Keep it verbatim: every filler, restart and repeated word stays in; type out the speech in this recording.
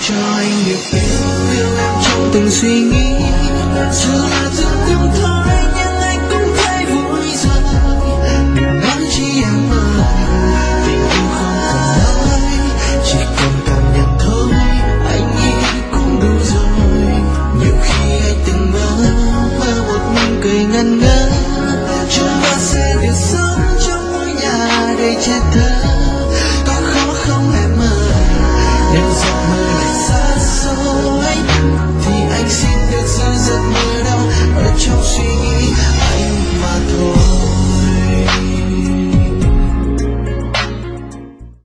cho anh được yêu yêu em trong từng suy nghĩ. Giờ là từng đêm thơ